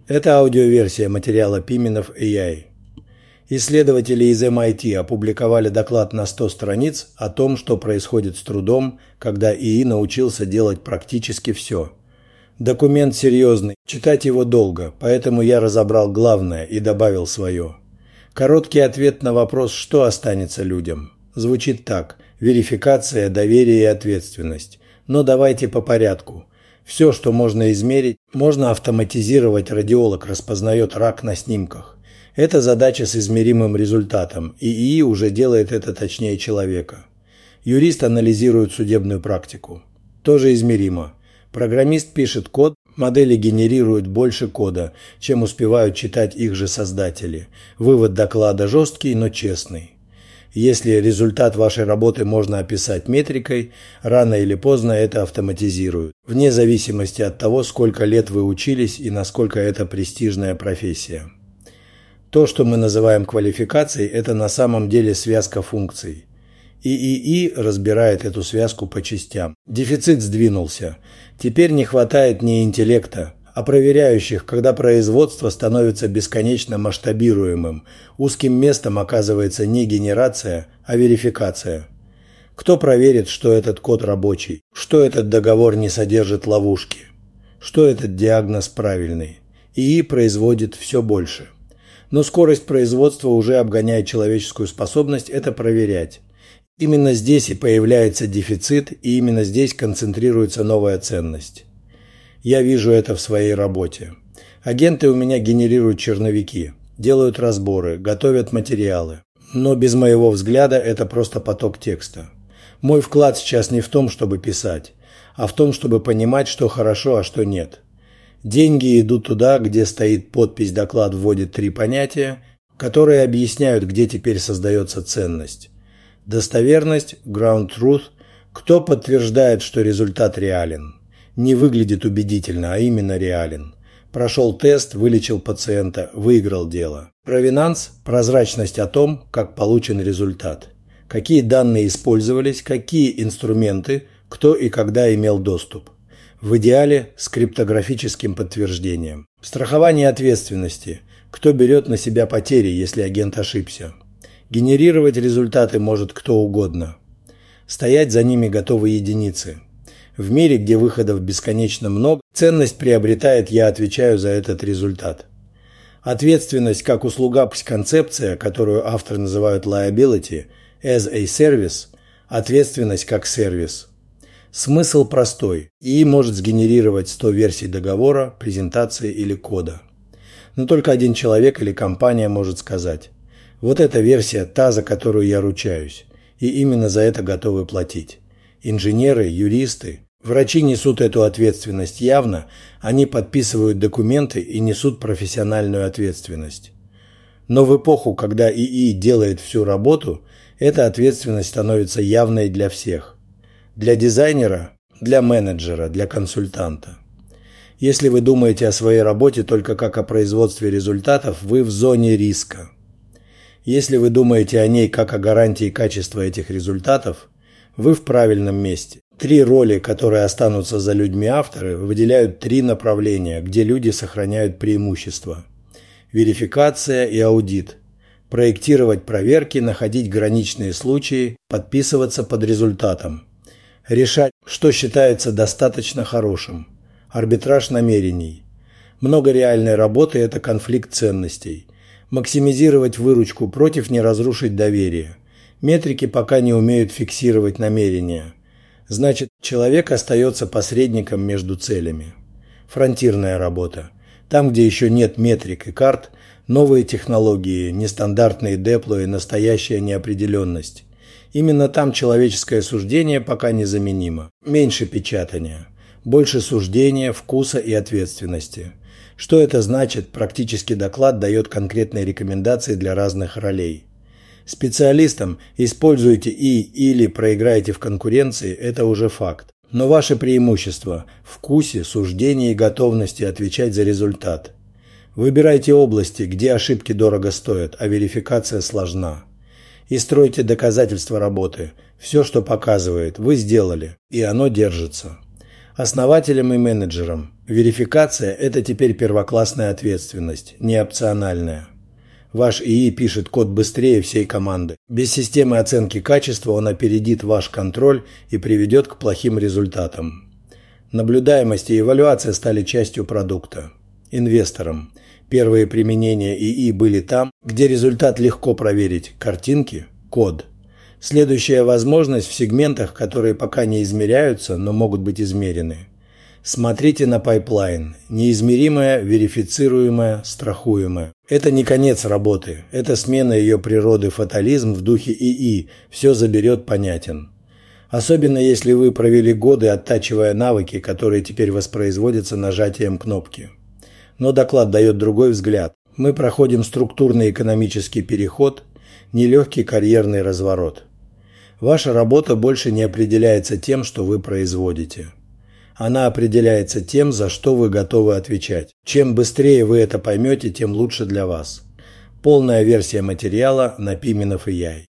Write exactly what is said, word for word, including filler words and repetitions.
Это аудиоверсия материала Пименов эй ай. Исследователи из эм ай ти опубликовали доклад на сто страниц о том, что происходит с трудом, когда ИИ научился делать практически все. Документ серьезный, читать его долго, поэтому я разобрал главное и добавил свое. Короткий ответ на вопрос, что останется людям, звучит так: верификация, доверие и ответственность. Но давайте по порядку. Все, что можно измерить, можно автоматизировать. Радиолог распознает рак на снимках. Это задача с измеримым результатом, и ИИ уже делает это точнее человека. Юрист анализирует судебную практику. Тоже измеримо. Программист пишет код, модели генерируют больше кода, чем успевают читать их же создатели. Вывод доклада жесткий, но честный. Если результат вашей работы можно описать метрикой, рано или поздно это автоматизируют, вне зависимости от того, сколько лет вы учились и насколько это престижная профессия. То, что мы называем квалификацией, это на самом деле связка функций. И ИИ разбирает эту связку по частям. Дефицит сдвинулся. Теперь не хватает не интеллекта, а проверяющих, когда производство становится бесконечно масштабируемым. Узким местом оказывается не генерация, а верификация. Кто проверит, что этот код рабочий, что этот договор не содержит ловушки, что этот диагноз правильный? ИИ производит все больше. Но скорость производства уже обгоняет человеческую способность это проверять. Именно здесь и появляется дефицит, и именно здесь концентрируется новая ценность. Я вижу это в своей работе. Агенты у меня генерируют черновики, делают разборы, готовят материалы. Но без моего взгляда это просто поток текста. Мой вклад сейчас не в том, чтобы писать, а в том, чтобы понимать, что хорошо, а что нет. Деньги идут туда, где стоит подпись «Доклад вводит три понятия», которые объясняют, где теперь создается ценность. Достоверность, ground truth, кто подтверждает, что результат реален. Не выглядит убедительно, а именно реален. Прошел тест, вылечил пациента, выиграл дело. Провинанс – прозрачность о том, как получен результат. Какие данные использовались, какие инструменты, кто и когда имел доступ. В идеале с криптографическим подтверждением. Страхование ответственности. Кто берет на себя потери, если агент ошибся. Генерировать результаты может кто угодно. Стоять за ними готовы единицы. В мире, где выходов бесконечно много, ценность приобретает «я отвечаю за этот результат». Ответственность как услуга-концепция, которую авторы называют liability, as a service, ответственность как сервис. Смысл простой. ИИ может сгенерировать сто версий договора, презентации или кода. Но только один человек или компания может сказать: вот эта версия та, за которую я ручаюсь, и именно за это готовы платить. Инженеры, юристы, врачи несут эту ответственность явно, они подписывают документы и несут профессиональную ответственность. Но в эпоху, когда ИИ делает всю работу, эта ответственность становится явной для всех. Для дизайнера, для менеджера, для консультанта. Если вы думаете о своей работе только как о производстве результатов, вы в зоне риска. Если вы думаете о ней как о гарантии качества этих результатов, вы в правильном месте. Три роли, которые останутся за людьми авторы, выделяют три направления, где люди сохраняют преимущество. Верификация и аудит. Проектировать проверки, находить граничные случаи, подписываться под результатом. Решать, что считается достаточно хорошим. Арбитраж намерений. Много реальной работы – это конфликт ценностей. Максимизировать выручку против не разрушить доверие. Метрики пока не умеют фиксировать намерения. Значит, человек остается посредником между целями. Фронтирная работа. Там, где еще нет метрик и карт, новые технологии, нестандартные деплои, настоящая неопределенность. Именно там человеческое суждение пока незаменимо. Меньше печатания. Больше суждения, вкуса и ответственности. Что это значит? Практически доклад дает конкретные рекомендации для разных ролей. Специалистам используйте и или проиграете в конкуренции – это уже факт. Но ваши преимущества – в вкусе, суждении и готовности отвечать за результат. Выбирайте области, где ошибки дорого стоят, а верификация сложна. И стройте доказательства работы. Все, что показывает, вы сделали, и оно держится. Основателям и менеджерам. Верификация – это теперь первоклассная ответственность, не опциональная. Ваш ИИ пишет код быстрее всей команды. Без системы оценки качества он опередит ваш контроль и приведет к плохим результатам. Наблюдаемость и эвалюация стали частью продукта. Инвесторам. Первые применения ИИ были там, где результат легко проверить – картинки, код. Следующая возможность в сегментах, которые пока не измеряются, но могут быть измерены. Смотрите на пайплайн. Неизмеримое, верифицируемое, страхуемое. Это не конец работы. Это смена ее природы, фатализм в духе ИИ. Все заберет, понятен. Особенно если вы провели годы, оттачивая навыки, которые теперь воспроизводятся нажатием кнопки. Но доклад дает другой взгляд. Мы проходим структурный экономический переход, нелегкий карьерный разворот. Ваша работа больше не определяется тем, что вы производите. Она определяется тем, за что вы готовы отвечать. Чем быстрее вы это поймете, тем лучше для вас. Полная версия материала на Piminov точка эй ай.